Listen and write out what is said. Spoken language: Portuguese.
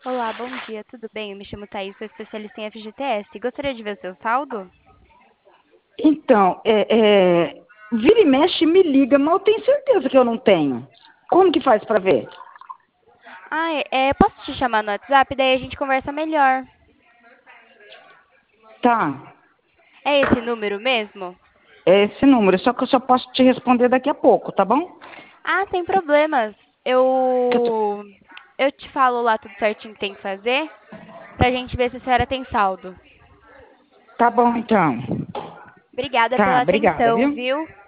Olá, bom dia, tudo bem? Eu me chamo Thaís, sou especialista em FGTS. Gostaria de ver o seu saldo? Então, vira e mexe me liga, mas eu tenho certeza que eu não tenho. Como que faz para ver? Posso te chamar no WhatsApp? Daí a gente conversa melhor. Tá, É esse número mesmo? é esse número, só que eu só posso te responder daqui a pouco, tá bom? Ah, sem problemas. Que eu tô- Eu te falo lá tudo certinho que tem que fazer, pra gente ver se a senhora tem saldo. Tá bom, então. Obrigada Tá, pela obrigada, atenção, viu? viu?